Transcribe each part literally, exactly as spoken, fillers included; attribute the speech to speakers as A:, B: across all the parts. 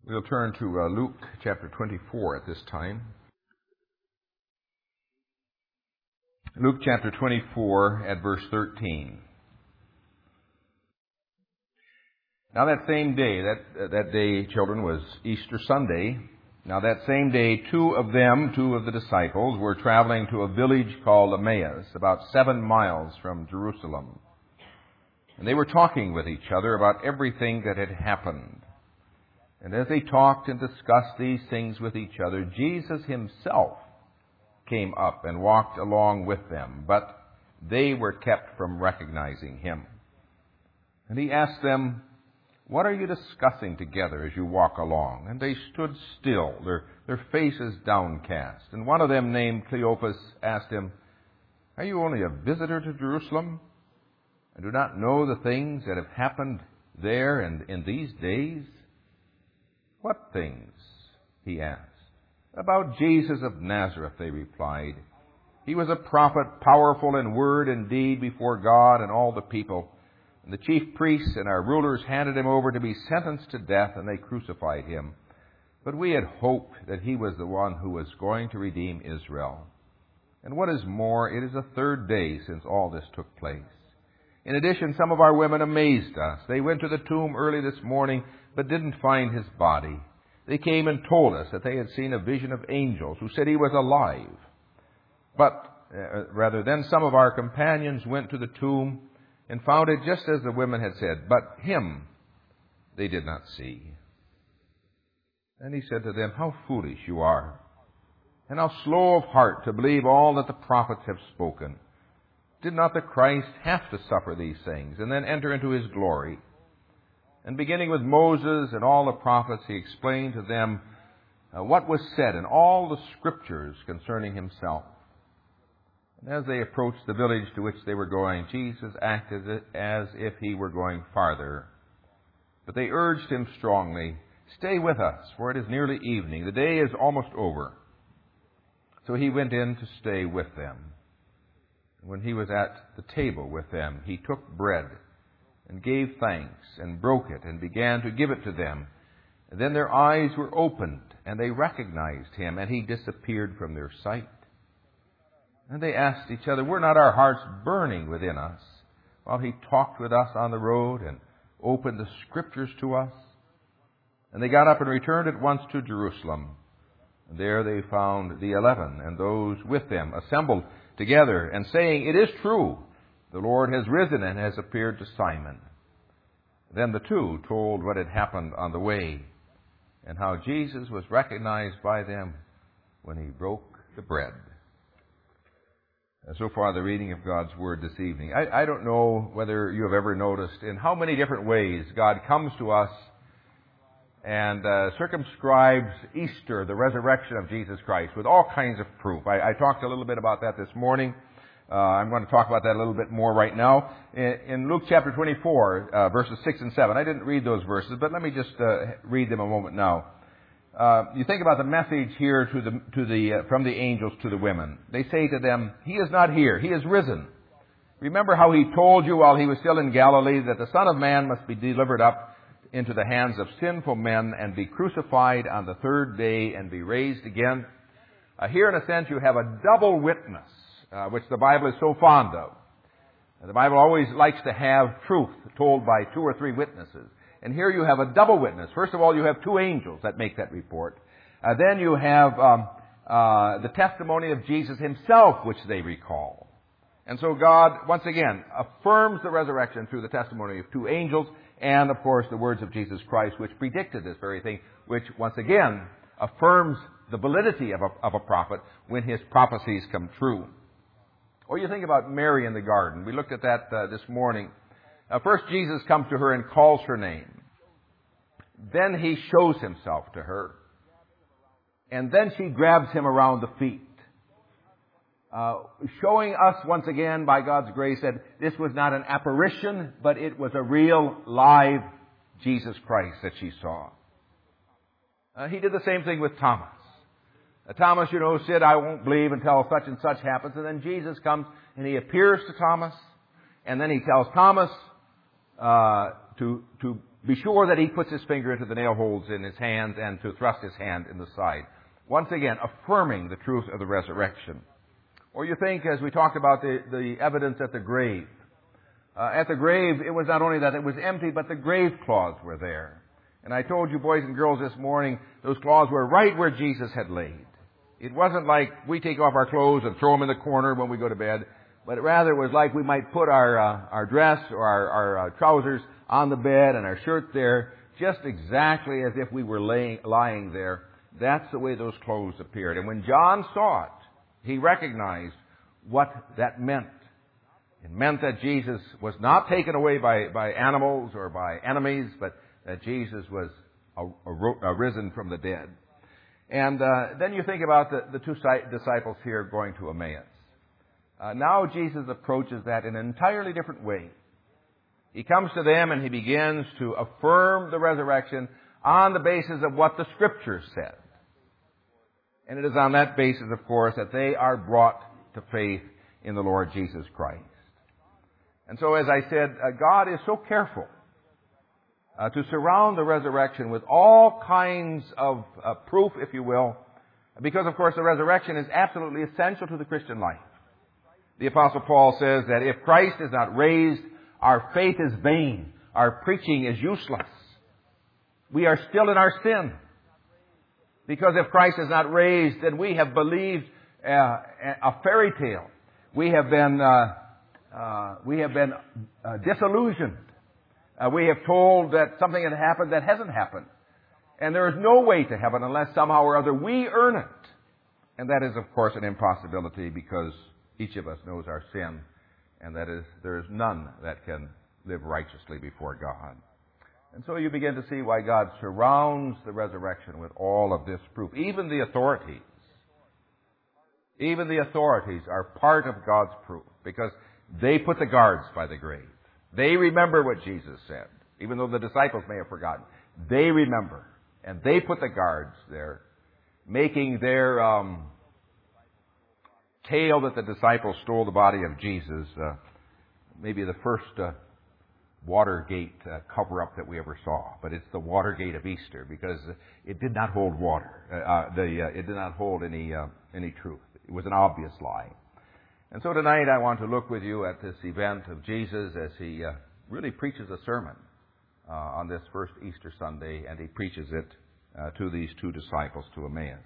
A: We'll turn to uh, Luke chapter twenty-four at this time. Luke chapter twenty-four at verse thirteen. Now that same day, that uh, that day, children, was Easter Sunday. Now that same day, two of them, two of the disciples, were traveling to a village called Emmaus, about seven miles from Jerusalem. And they were talking with each other about everything that had happened. And as they talked and discussed these things with each other, Jesus himself came up and walked along with them, but they were kept from recognizing him. And he asked them, "What are you discussing together as you walk along?" And they stood still, their, their faces downcast. And one of them, named Cleopas, asked him, "Are you only a visitor to Jerusalem, and do not know the things that have happened there and in these days?" "What things?" he asked. "About Jesus of Nazareth," they replied. "He was a prophet, powerful in word and deed before God and all the people. And the chief priests and our rulers handed him over to be sentenced to death, and they crucified him. But we had hoped that he was the one who was going to redeem Israel. And what is more, it is the third day since all this took place. In addition, some of our women amazed us. They went to the tomb early this morning, but didn't find his body. They came and told us that they had seen a vision of angels who said he was alive. But uh, rather then some of our companions went to the tomb and found it just as the women had said, but him they did not see." And he said to them, "How foolish you are, and how slow of heart to believe all that the prophets have spoken. Did not the Christ have to suffer these things and then enter into his glory?" And beginning with Moses and all the prophets, he explained to them uh, what was said in all the scriptures concerning himself. And as they approached the village to which they were going, Jesus acted as if he were going farther. But they urged him strongly, "Stay with us, for it is nearly evening. The day is almost over." So he went in to stay with them. And when he was at the table with them, he took bread and gave thanks and broke it and began to give it to them. And then their eyes were opened and they recognized him, and he disappeared from their sight. And they asked each other, "Were not our hearts burning within us while he talked with us on the road and opened the scriptures to us?" And they got up and returned at once to Jerusalem. And there they found the eleven and those with them assembled together and saying, "It is true, the Lord has risen and has appeared to Simon." Then the two told what had happened on the way and how Jesus was recognized by them when he broke the bread. So far, the reading of God's Word this evening. I, I don't know whether you have ever noticed in how many different ways God comes to us and uh, circumscribes Easter, the resurrection of Jesus Christ, with all kinds of proof. I, I talked a little bit about that this morning. Uh, I'm going to talk about that a little bit more right now. In, in Luke chapter twenty-four, uh, verses six and seven, I didn't read those verses, but let me just uh, read them a moment now. Uh, you think about the message here to the, to the, uh, from the angels to the women. They say to them, "He is not here. He is risen. Remember how he told you while he was still in Galilee that the Son of Man must be delivered up into the hands of sinful men and be crucified on the third day and be raised again." Uh, here, in a sense, you have a double witness, uh, which the Bible is so fond of. The Bible always likes to have truth told by two or three witnesses. And here you have a double witness. First of all, you have two angels that make that report. Uh, then you have um, uh, the testimony of Jesus himself, which they recall. And so God, once again, affirms the resurrection through the testimony of two angels and, of course, the words of Jesus Christ, which predicted this very thing, which, once again, affirms the validity of a, of a prophet when his prophecies come true. Or you think about Mary in the garden. We looked at that uh, this morning. Uh, first, Jesus comes to her and calls her name. Then he shows himself to her. And then she grabs him around the feet. Uh, showing us once again, by God's grace, that this was not an apparition, but it was a real, live Jesus Christ that she saw. Uh, he did the same thing with Thomas. Uh, Thomas, you know, said, "I won't believe until such and such happens." And then Jesus comes and he appears to Thomas. And then he tells Thomas uh, to, to be sure that he puts his finger into the nail holes in his hands and to thrust his hand in the side. Once again, affirming the truth of the resurrection. Or you think, as we talked about the, the evidence at the grave. Uh, at the grave, it was not only that it was empty, but the grave cloths were there. And I told you, boys and girls, this morning, those cloths were right where Jesus had laid. It wasn't like we take off our clothes and throw them in the corner when we go to bed, but rather it was like we might put our uh, our dress or our, our uh, trousers on the bed and our shirt there, just exactly as if we were laying, lying there. That's the way those clothes appeared. And when John saw it, he recognized what that meant. It meant that Jesus was not taken away by, by animals or by enemies, but that Jesus was arisen from the dead. And uh, then you think about the, the two disciples here going to Emmaus. Uh, now Jesus approaches that in an entirely different way. He comes to them and he begins to affirm the resurrection on the basis of what the Scriptures said. And it is on that basis, of course, that they are brought to faith in the Lord Jesus Christ. And so, as I said, uh, God is so careful uh, to surround the resurrection with all kinds of uh, proof, if you will, because, of course, the resurrection is absolutely essential to the Christian life. The Apostle Paul says that if Christ is not raised, our faith is vain, our preaching is useless. We are still in our sin. Because if Christ is not raised, then we have believed uh, a fairy tale. We have been uh, uh, we have been uh, disillusioned. Uh, we have told that something had happened that hasn't happened, and there is no way to heaven unless somehow or other we earn it. And that is, of course, an impossibility because each of us knows our sin, and that is there is none that can live righteously before God. And so you begin to see why God surrounds the resurrection with all of this proof. Even the authorities, even the authorities are part of God's proof because they put the guards by the grave. They remember what Jesus said, even though the disciples may have forgotten. They remember, and they put the guards there, making their um, tale that the disciples stole the body of Jesus uh, maybe the first uh, Watergate uh, cover-up that we ever saw, but it's the Watergate of Easter because it did not hold water. Uh, the uh, it did not hold any uh, any truth. It was an obvious lie. And so tonight I want to look with you at this event of Jesus as he uh, really preaches a sermon uh, on this first Easter Sunday, and he preaches it uh, to these two disciples to Emmaus.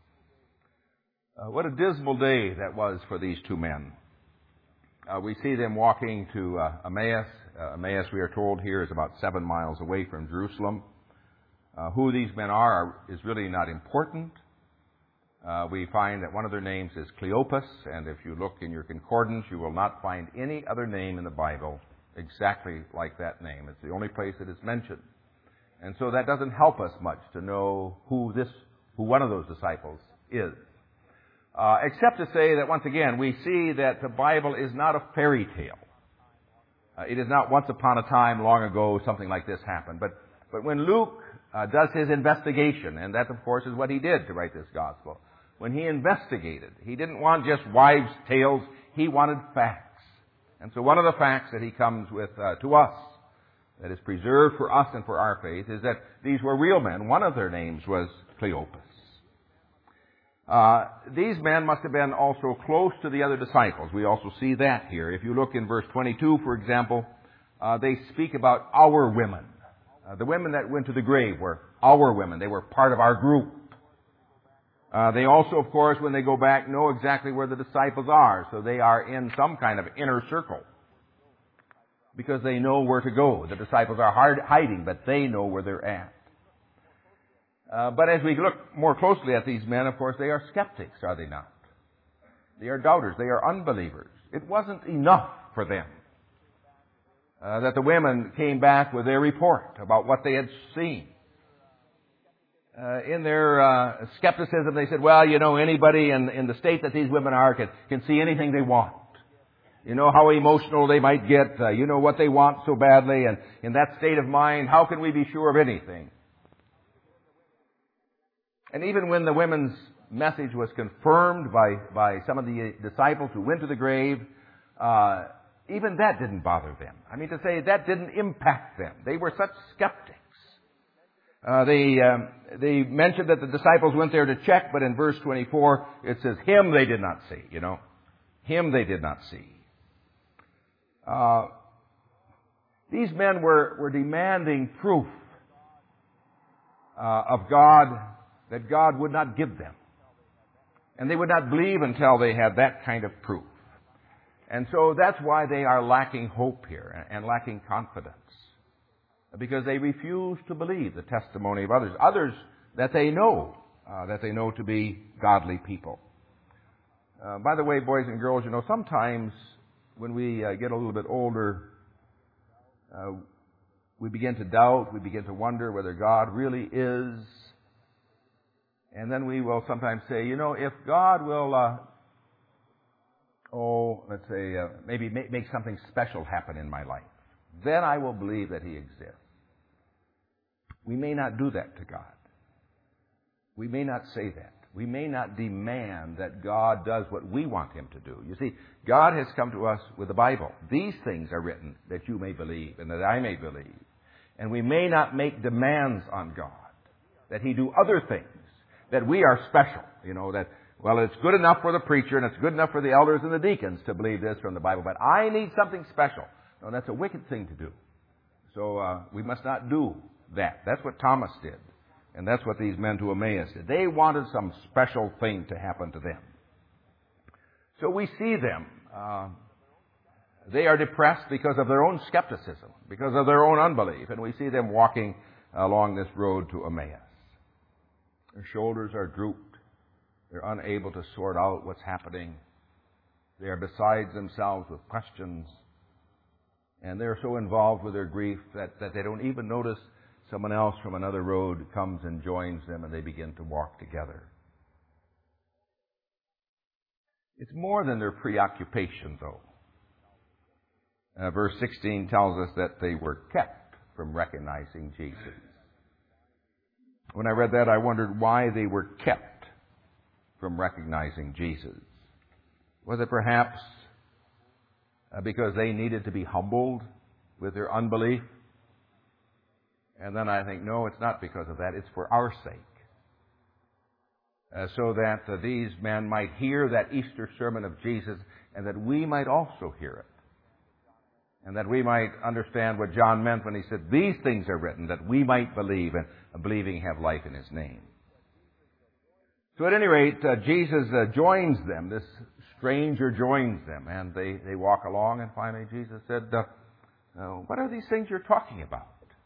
A: Uh, what a dismal day that was for these two men. Uh, we see them walking to uh, Emmaus. Uh, Emmaus, we are told here, is about seven miles away from Jerusalem. Uh, who these men are is really not important. Uh, we find that one of their names is Cleopas, and if you look in your concordance, you will not find any other name in the Bible exactly like that name. It's the only place it is mentioned. And so that doesn't help us much to know who this, who one of those disciples is. Uh, except to say that once again, we see that the Bible is not a fairy tale. Uh, it is not once upon a time, long ago, something like this happened. But, but when Luke uh, does his investigation, and that of course is what he did to write this gospel, when he investigated, he didn't want just wives' tales, he wanted facts. And so one of the facts that he comes with uh, to us, that is preserved for us and for our faith, is that these were real men. One of their names was Cleopas. Uh, these men must have been also close to the other disciples. We also see that here. If you look in verse twenty-two, for example, uh, they speak about our women. Uh, the women that went to the grave were our women. They were part of our group. Uh, they also, of course, when they go back, know exactly where the disciples are. So they are in some kind of inner circle because they know where to go. The disciples are hard hiding, but they know where they're at. Uh, but as we look more closely at these men, of course, they are skeptics, are they not? They are doubters. They are unbelievers. It wasn't enough for them uh, that the women came back with their report about what they had seen. Uh, in their uh, skepticism, they said, well, you know, anybody in, in the state that these women are can, can see anything they want. You know how emotional they might get. Uh, you know what they want so badly. And in that state of mind, how can we be sure of anything? And even when the women's message was confirmed by, by some of the disciples who went to the grave, uh, even that didn't bother them. I mean, to say that didn't impact them. They were such skeptics. Uh, they, um, they mentioned that the disciples went there to check, but in verse twenty-four, it says, him they did not see, you know. Him they did not see. Uh, these men were, were demanding proof uh, of God that God would not give them. And they would not believe until they had that kind of proof. And so that's why they are lacking hope here and lacking confidence. Because they refuse to believe the testimony of others. Others that they know, uh, that they know to be godly people. Uh, by the way, boys and girls, you know, sometimes when we uh, get a little bit older, uh, we begin to doubt, we begin to wonder whether God really is. And then we will sometimes say, you know, if God will, uh, oh, let's say, uh, maybe make, make something special happen in my life, then I will believe that He exists. We may not do that to God. We may not say that. We may not demand that God does what we want Him to do. You see, God has come to us with the Bible. These things are written that you may believe and that I may believe. And we may not make demands on God that He do other things, that we are special. You know, that, well, it's good enough for the preacher and it's good enough for the elders and the deacons to believe this from the Bible, but I need something special. No, that's a wicked thing to do. So uh, we must not do that. That's what Thomas did. And that's what these men to Emmaus did. They wanted some special thing to happen to them. So we see them. Uh, they are depressed because of their own skepticism, because of their own unbelief. And we see them walking along this road to Emmaus. Their shoulders are drooped. They're unable to sort out what's happening. They are beside themselves with questions. And they're so involved with their grief that, that they don't even notice someone else from another road comes and joins them, and they begin to walk together. It's more than their preoccupation, though. Uh, verse sixteen tells us that they were kept from recognizing Jesus. When I read that, I wondered why they were kept from recognizing Jesus. Was it perhaps uh, because they needed to be humbled with their unbelief? And then I think, no, it's not because of that. It's for our sake. Uh, so that uh, these men might hear that Easter sermon of Jesus and that we might also hear it. And that we might understand what John meant when he said, these things are written that we might believe and uh, believing have life in His name. So at any rate, uh, Jesus uh, joins them. This stranger joins them. And they, they walk along, and finally Jesus said, uh, uh, what are these things you're talking about?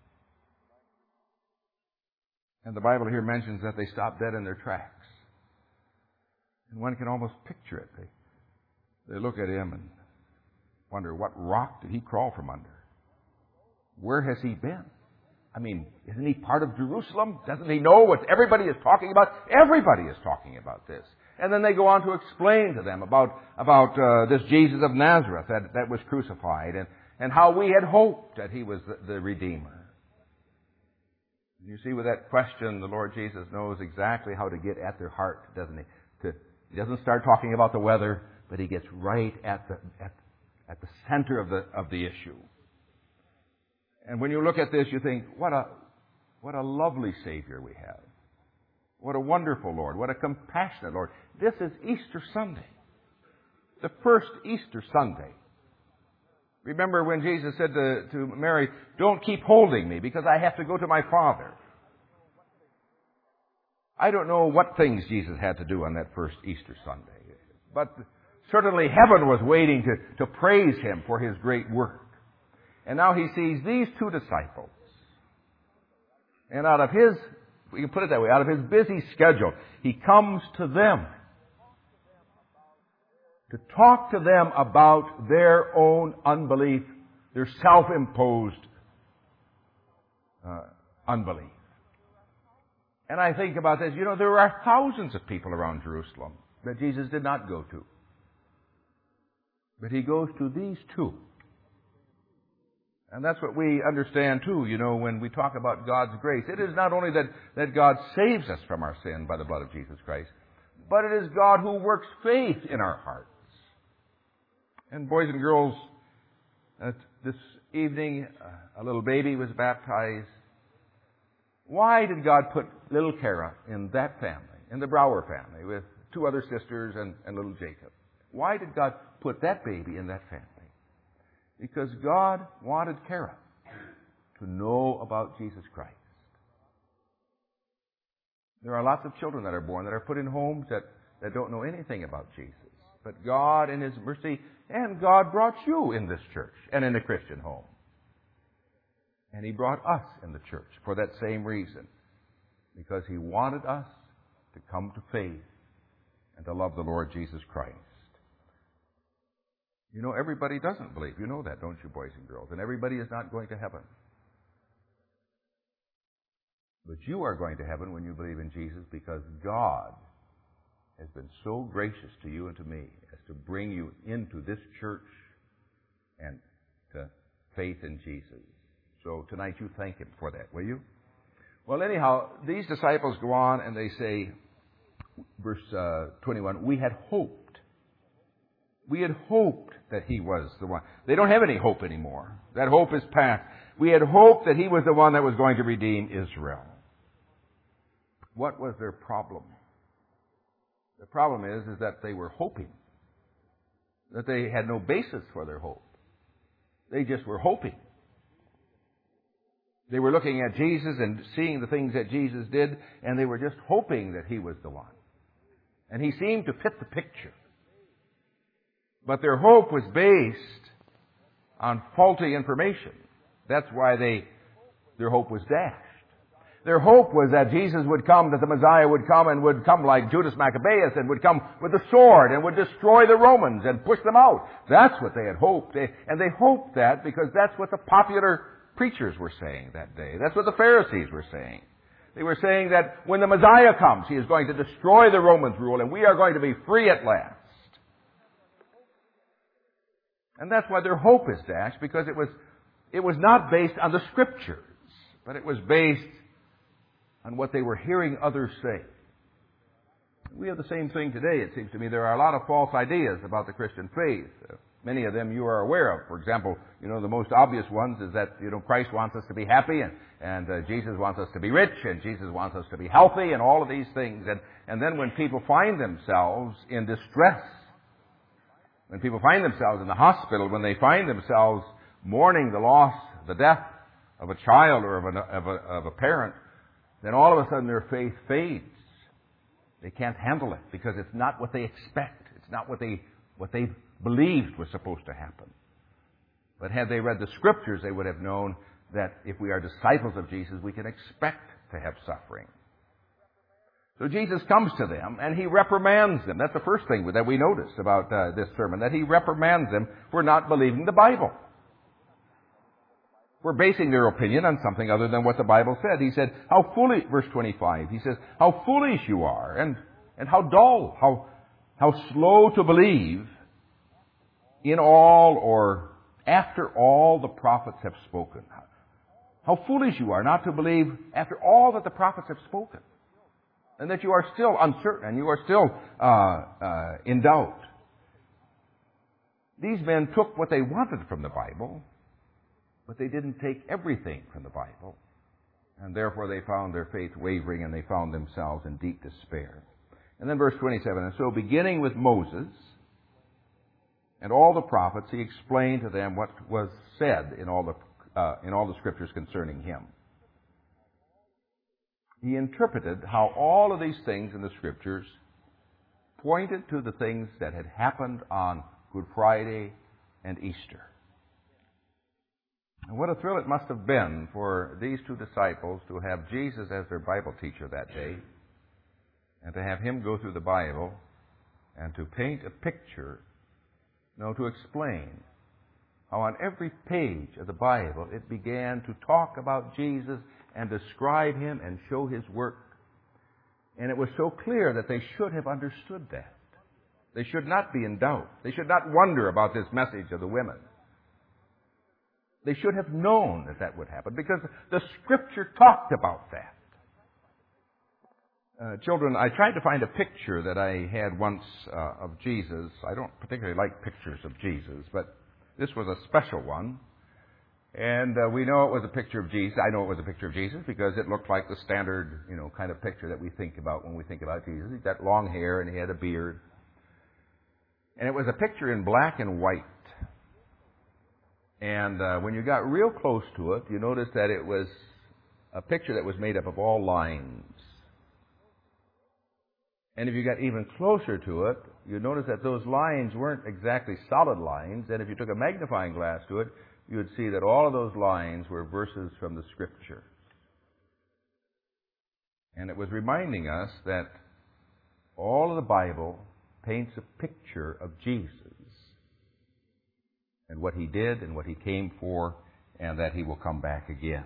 A: And the Bible here mentions that they stopped dead in their tracks. And one can almost picture it. They, they look at Him and wonder, what rock did He crawl from under? Where has He been? I mean, isn't He part of Jerusalem? Doesn't He know what everybody is talking about? Everybody is talking about this. And then they go on to explain to them about, about uh, this Jesus of Nazareth that, that was crucified and, and how we had hoped that He was the, the Redeemer. You see, with that question, the Lord Jesus knows exactly how to get at their heart, doesn't He? To, he doesn't start talking about the weather, but He gets right at the at, at the center of the of the issue. And when you look at this, you think, what a what a lovely Savior we have. What a wonderful Lord. What a compassionate Lord. This is Easter Sunday. The first Easter Sunday. Remember when Jesus said to, to Mary, don't keep holding me because I have to go to my Father. I don't know what things Jesus had to do on that first Easter Sunday. But certainly heaven was waiting to, to praise Him for His great work. And now He sees these two disciples. And out of His, we can put it that way, out of His busy schedule, He comes to them to talk to them about their own unbelief, their self-imposed uh, unbelief. And I think about this, you know, there are thousands of people around Jerusalem that Jesus did not go to. But He goes to these two. And that's what we understand too, you know, when we talk about God's grace. It is not only that, that God saves us from our sin by the blood of Jesus Christ, but it is God who works faith in our hearts. And boys and girls, Uh, this evening, uh, a little baby was baptized. Why did God put little Kara in that family, in the Brower family, with two other sisters and, and little Jacob? Why did God put that baby in that family? Because God wanted Kara to know about Jesus Christ. There are lots of children that are born that are put in homes that, that don't know anything about Jesus. But God in His mercy, and God brought you in this church and in a Christian home. And He brought us in the church for that same reason. Because He wanted us to come to faith and to love the Lord Jesus Christ. You know, everybody doesn't believe. You know that, don't you, boys and girls? And everybody is not going to heaven. But you are going to heaven when you believe in Jesus, because God has been so gracious to you and to me as to bring you into this church and to faith in Jesus. So tonight you thank Him for that, will you? Well, anyhow, these disciples go on and they say, verse uh, twenty-one, we had hoped. We had hoped that He was the one. They don't have any hope anymore. That hope is past. We had hoped that He was the one that was going to redeem Israel. What was their problem? The problem is, is that they were hoping. That they had no basis for their hope. They just were hoping. They were looking at Jesus and seeing the things that Jesus did, and they were just hoping that He was the one. And He seemed to fit the picture. But their hope was based on faulty information. That's why they, their hope was dashed. Their hope was that Jesus would come, that the Messiah would come and would come like Judas Maccabeus and would come with a sword and would destroy the Romans and push them out. That's what they had hoped. They, and they hoped that because that's what the popular preachers were saying that day. That's what the Pharisees were saying. They were saying that when the Messiah comes, He is going to destroy the Romans' rule and we are going to be free at last. And that's why their hope is dashed, because it was, it was not based on the Scriptures, but it was based on what they were hearing others say. We have the same thing today, it seems to me. There are a lot of false ideas about the Christian faith. Uh, many of them you are aware of. For example, you know, the most obvious ones is that, you know, Christ wants us to be happy and, and uh, Jesus wants us to be rich and Jesus wants us to be healthy and all of these things. And, and then when people find themselves in distress, when people find themselves in the hospital, when they find themselves mourning the loss, the death of a child or of a, of a, of a parent, then all of a sudden their faith fades. They can't handle it because it's not what they expect. It's not what they, what they believed was supposed to happen. But had they read the Scriptures, they would have known that if we are disciples of Jesus, we can expect to have suffering. So Jesus comes to them and He reprimands them. That's the first thing that we notice about uh, this sermon, that He reprimands them for not believing the Bible. We're basing their opinion on something other than what the Bible said. He said, how foolish, verse twenty-five, He says, how foolish you are, and, and how dull, how, how slow to believe in all or after all the prophets have spoken. How foolish you are not to believe after all that the prophets have spoken. And that you are still uncertain, and you are still uh, uh, in doubt. These men took what they wanted from the Bible, but they didn't take everything from the Bible. And therefore they found their faith wavering and they found themselves in deep despair. And then verse twenty-seven, and so beginning with Moses and all the prophets, He explained to them what was said in all the, uh, in all the Scriptures concerning Him. He interpreted how all of these things in the Scriptures pointed to the things that had happened on Good Friday and Easter. And what a thrill it must have been for these two disciples to have Jesus as their Bible teacher that day, and to have Him go through the Bible and to paint a picture, no, to explain how on every page of the Bible it began to talk about Jesus and describe Him and show His work. And it was so clear that they should have understood that. They should not be in doubt. They should not wonder about this message of the women. They should have known that that would happen because the Scripture talked about that. Uh, children, I tried to find a picture that I had once uh, of Jesus. I don't particularly like pictures of Jesus, but This was a special one. And uh, we know it was a picture of Jesus. I know it was a picture of Jesus because it looked like the standard, you know, kind of picture that we think about when we think about Jesus. He's got long hair and he had a beard. And it was a picture in black and white. And uh, when you got real close to it, you noticed that it was a picture that was made up of all lines. And if you got even closer to it, you notice that those lines weren't exactly solid lines. And if you took a magnifying glass to it, you would see that all of those lines were verses from the Scripture. And it was reminding us that all of the Bible paints a picture of Jesus and what He did and what He came for and that He will come back again.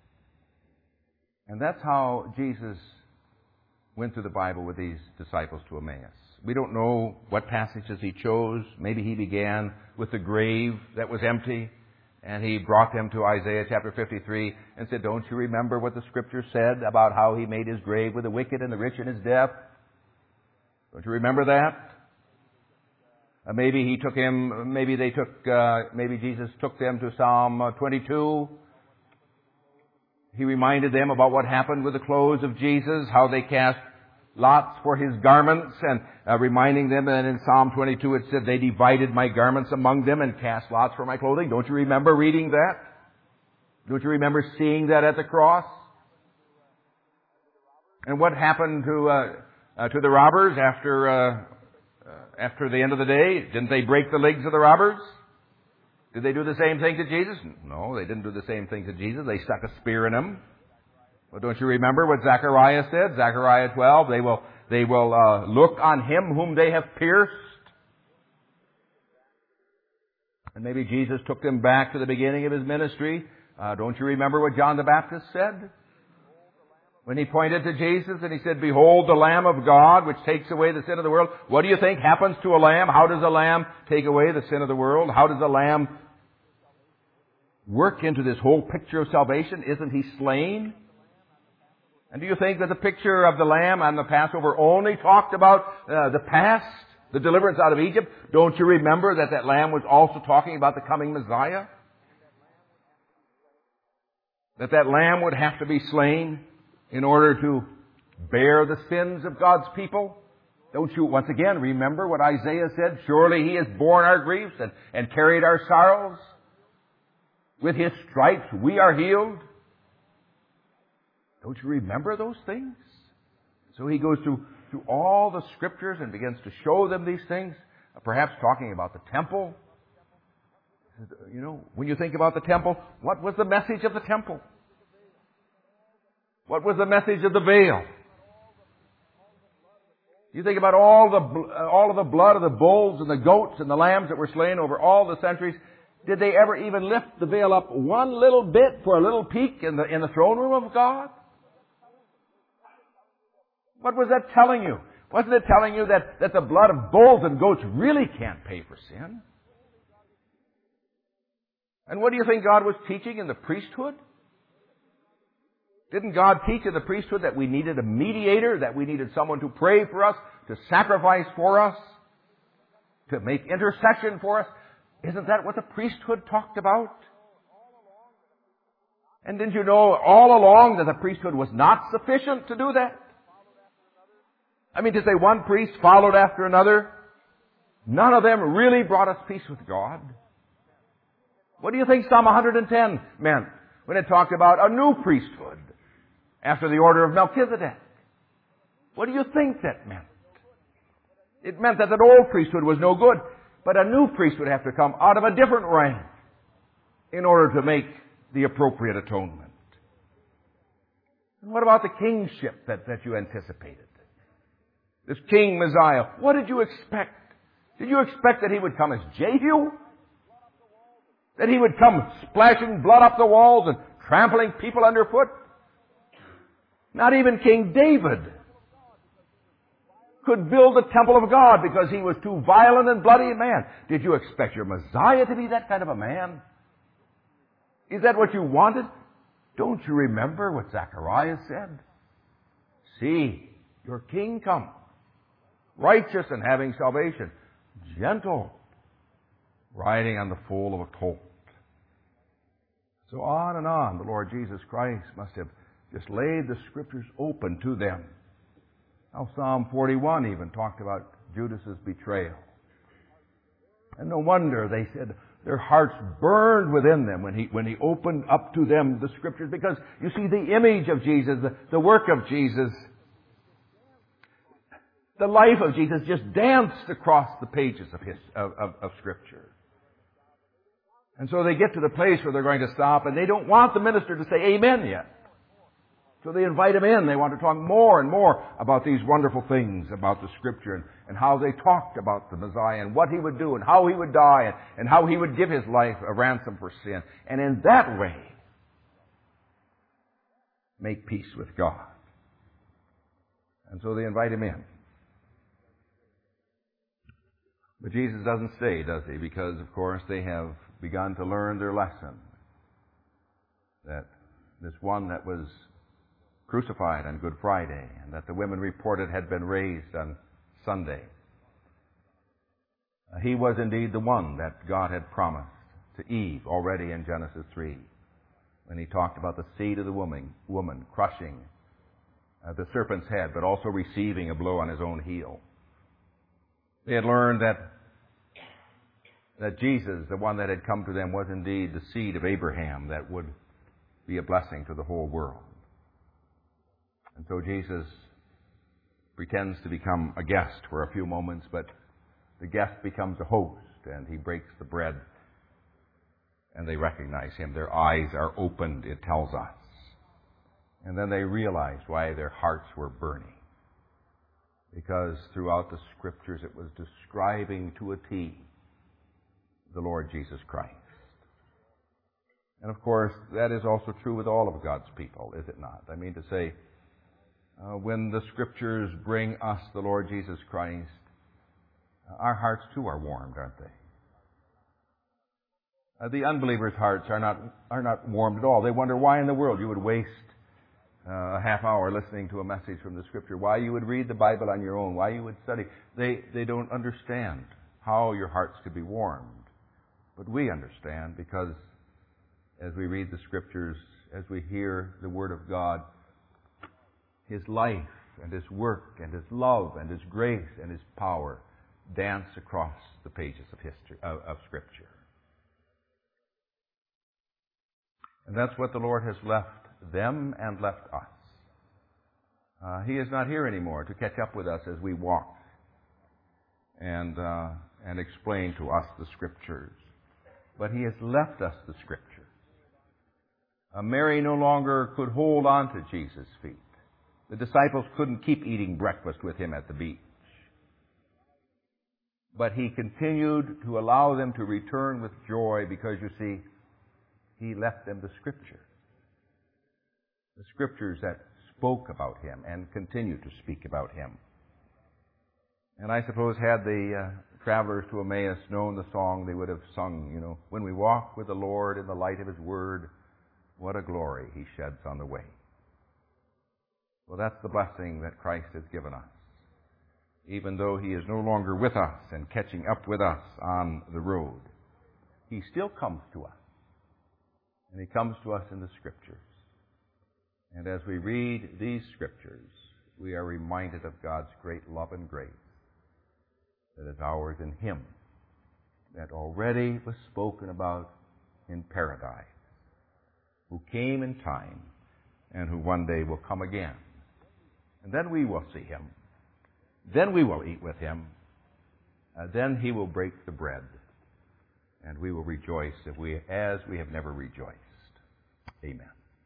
A: And that's how Jesus went through the Bible with these disciples to Emmaus. We don't know what passages He chose. Maybe He began with the grave that was empty, and He brought them to Isaiah chapter fifty-three and said, don't you remember what the Scripture said about how He made His grave with the wicked and the rich in His death? Don't you remember that? Uh, maybe He took him, maybe they took, uh, maybe Jesus took them to Psalm twenty-two. He reminded them about what happened with the clothes of Jesus, how they cast lots for His garments, and uh, reminding them that in Psalm twenty-two it said, they divided my garments among them and cast lots for my clothing. Don't you remember reading that? Don't you remember seeing that at the cross? And what happened to uh, uh, to the robbers after uh, uh, after the end of the day? Didn't they break the legs of the robbers? Did they do the same thing to Jesus? No, they didn't do the same thing to Jesus. They stuck a spear in Him. Well, don't you remember what Zechariah said? Zechariah twelve, they will, they will uh, look on Him whom they have pierced. And maybe Jesus took them back to the beginning of His ministry. Uh, don't you remember what John the Baptist said? When he pointed to Jesus and he said, behold the Lamb of God which takes away the sin of the world. What do you think happens to a lamb? How does a lamb take away the sin of the world? How does a lamb work into this whole picture of salvation? Isn't He slain? And do you think that the picture of the lamb on the Passover only talked about uh, the past, the deliverance out of Egypt? Don't you remember that that lamb was also talking about the coming Messiah? That that lamb would have to be slain in order to bear the sins of God's people? Don't you once again remember what Isaiah said? Surely He has borne our griefs and, and carried our sorrows. With His stripes we are healed. Don't you remember those things? So He goes through, through all the Scriptures and begins to show them these things, perhaps talking about the temple. You know, when you think about the temple, what was the message of the temple? What was the message of the veil? You think about all the all of the blood of the bulls and the goats and the lambs that were slain over all the centuries. Did they ever even lift the veil up one little bit for a little peek in the in the throne room of God? What was that telling you? Wasn't it telling you that, that the blood of bulls and goats really can't pay for sin? And what do you think God was teaching in the priesthood? Didn't God teach in the priesthood that we needed a mediator, that we needed someone to pray for us, to sacrifice for us, to make intercession for us? Isn't that what the priesthood talked about? And didn't you know all along that the priesthood was not sufficient to do that? I mean, to say one priest followed after another, none of them really brought us peace with God. What do you think Psalm one hundred ten meant when it talked about a new priesthood after the order of Melchizedek? What do you think that meant? It meant that that old priesthood was no good, but a new priest would have to come out of a different rank in order to make the appropriate atonement. And what about the kingship that, that you anticipated? This King Messiah, what did you expect? Did you expect that He would come as Jehu? That He would come splashing blood up the walls and trampling people underfoot? Not even King David could build the temple of God because he was too violent and bloody a man. Did you expect your Messiah to be that kind of a man? Is that what you wanted? Don't you remember what Zechariah said? See, your king comes, righteous and having salvation, gentle, riding on the foal of a colt. So on and on, the Lord Jesus Christ must have just laid the Scriptures open to them. Now Psalm forty-one even talked about Judas's betrayal. And no wonder they said their hearts burned within them when he, when he opened up to them the Scriptures, because you see the image of Jesus, the, the work of Jesus, the life of Jesus just danced across the pages of, his, of, of, of Scripture. And so they get to the place where they're going to stop, and they don't want the minister to say amen yet. So they invite him in. They want to talk more and more about these wonderful things about the Scripture, and, and how they talked about the Messiah and what he would do and how he would die and, and how he would give his life a ransom for sin. And in that way, make peace with God. And so they invite him in. But Jesus doesn't stay, does he? Because, of course, they have begun to learn their lesson. That this one that was crucified on Good Friday, and that the women reported had been raised on Sunday, uh, he was indeed the one that God had promised to Eve already in Genesis three, when he talked about the seed of the woman, woman crushing uh, the serpent's head, but also receiving a blow on his own heel. They had learned that that Jesus, the one that had come to them, was indeed the seed of Abraham that would be a blessing to the whole world. And so Jesus pretends to become a guest for a few moments, but the guest becomes a host, and he breaks the bread, and they recognize him. Their eyes are opened, it tells us. And then they realize why their hearts were burning. Because throughout the Scriptures it was describing to a T the Lord Jesus Christ. And of course, that is also true with all of God's people, is it not? I mean to say, uh, when the Scriptures bring us the Lord Jesus Christ, uh, our hearts too are warmed, aren't they? Uh, the unbelievers' hearts are not are not warmed at all. They wonder why in the world you would waste uh, a half hour listening to a message from the Scripture, why you would read the Bible on your own, why you would study. They they don't understand how your hearts could be warmed. But we understand, because as we read the Scriptures, as we hear the Word of God, His life and His work and His love and His grace and His power dance across the pages of history of, of Scripture. And that's what the Lord has left them and left us. Uh, he is not here anymore to catch up with us as we walk and uh, and explain to us the Scriptures. But He has left us the Scriptures. Uh, Mary no longer could hold on to Jesus' feet. The disciples couldn't keep eating breakfast with Him at the beach. But He continued to allow them to return with joy, because, you see, He left them the Scriptures. The Scriptures that spoke about Him and continue to speak about Him. And I suppose had the uh, travelers to Emmaus known the song, they would have sung, you know, when we walk with the Lord in the light of His Word, what a glory He sheds on the way. Well, that's the blessing that Christ has given us. Even though He is no longer with us and catching up with us on the road, He still comes to us. And He comes to us in the Scriptures. And as we read these Scriptures, we are reminded of God's great love and grace that is ours in Him, that already was spoken about in paradise, who came in time and who one day will come again. And then we will see Him. Then we will eat with Him. And then He will break the bread. And we will rejoice if we, as we have never rejoiced. Amen.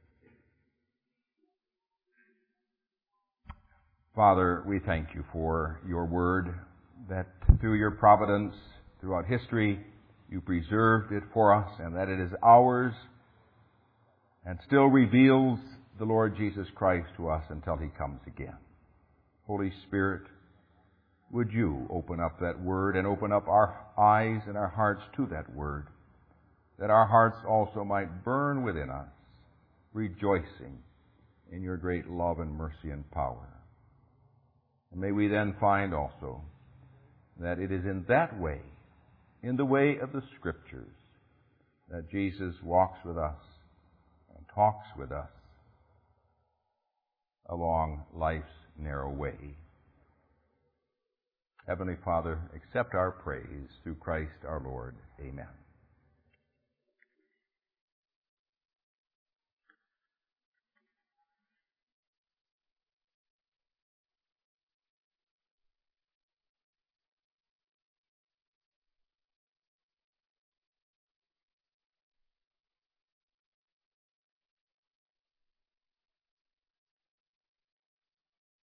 A: Father, we thank You for Your Word, that through Your providence, throughout history, You preserved it for us, and that it is ours, and still reveals the Lord Jesus Christ to us until He comes again. Holy Spirit, would You open up that Word and open up our eyes and our hearts to that Word, that our hearts also might burn within us, rejoicing in Your great love and mercy and power. And may we then find also that it is in that way, in the way of the Scriptures, that Jesus walks with us and talks with us along life's narrow way. Heavenly Father, accept our praise through Christ our Lord. Amen.